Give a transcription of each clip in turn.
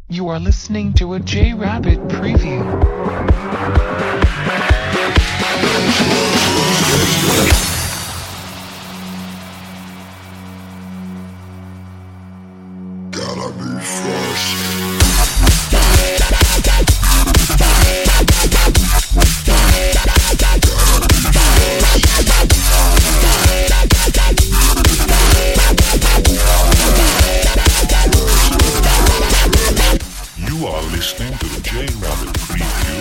You are listening to a J Rabbit preview. Gotta be fresh. You are listening to the J Rabbit preview.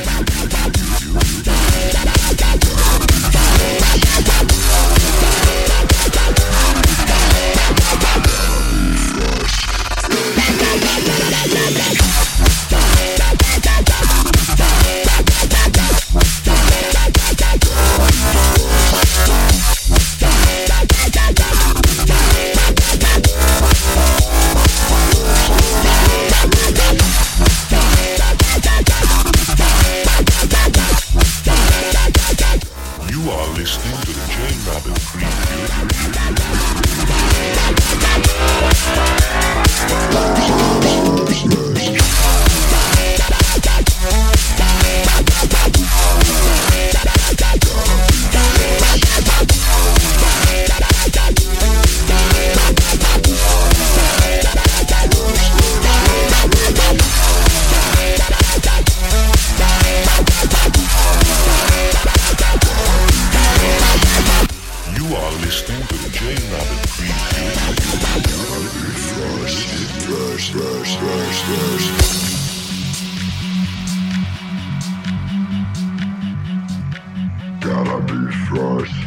You are listening to the J Rabbit preview. You are listening to the J Rabbit Gotta be fresh.